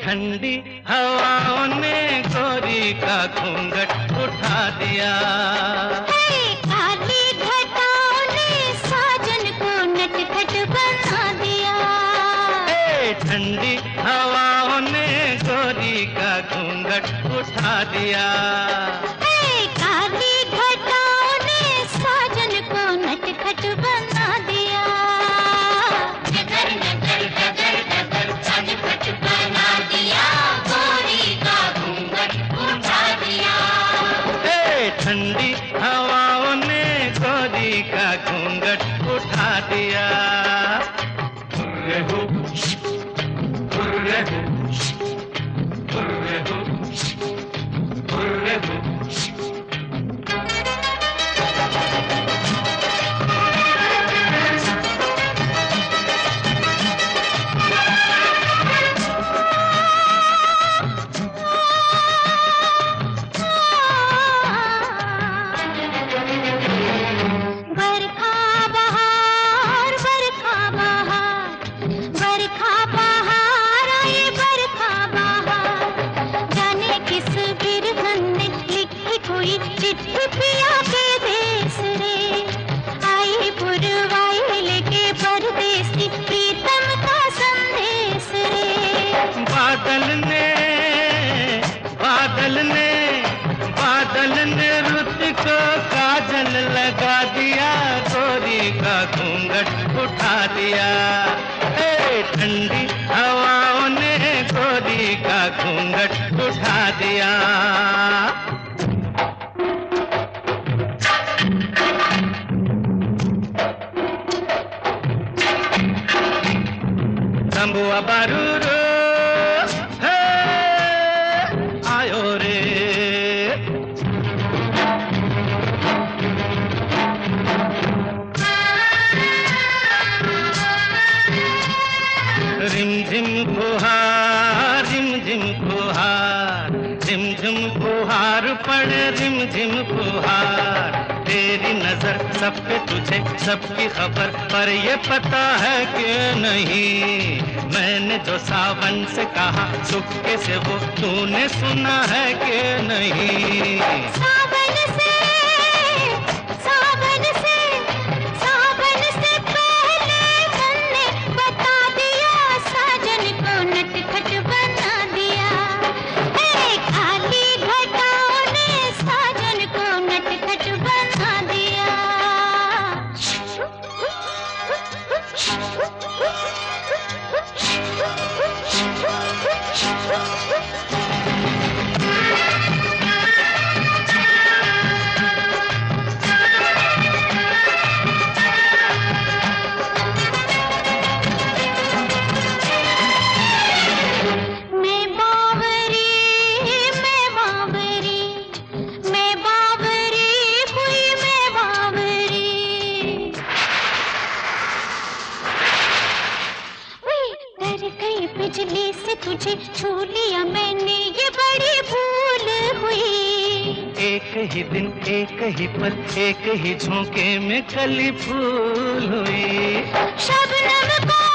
ठंडी हवाओं ने गोरी का घूंघट उठा दिया। काली घटाओं ने साजन को नटखट बना दिया। ठंडी हवाओं ने गोरी का घूंघट उठा दिया। काली घटाओं ने साजन को नटखट बना दिया। नगर नगर डगर डगर नटखट बना दिया, गोरी का घूंघट उठा दिया। ठंडी हवाओं ने गोरी का घूंघट उठा दिया। चिट्ठी पिया के देश रे, आई पुरवाई लेके परदेसी प्रीतम का संदेश रे। बादल ने रुत को काजल लगा दिया, गोरी का घूंघट उठा दिया। ठंडी हवाओं ने गोरी का घूंघट उठा दिया। तंबुआ बारूरो आयो रे। रिमझिम फुहार रिमझिम फुहार, रिमझिम फुहार पड़े रिमझिम फुहार। तेरी नजर सब पे तुझे सबकी खबर, पर ये पता है कि नहीं, मैंने जो सावन से कहा चुपके से वो तूने सुना है कि नहीं। सावन से पहले तुमने बता दिया, साजन को नटखट बना दिया। काली घटाओं ने साजन को नटखट बना दिया। बिजली से तुझे छू लिया मैंने, ये बड़ी भूल हुई। एक ही दिन एक ही पल एक ही झोंके में कली फूल हुई। शबनम को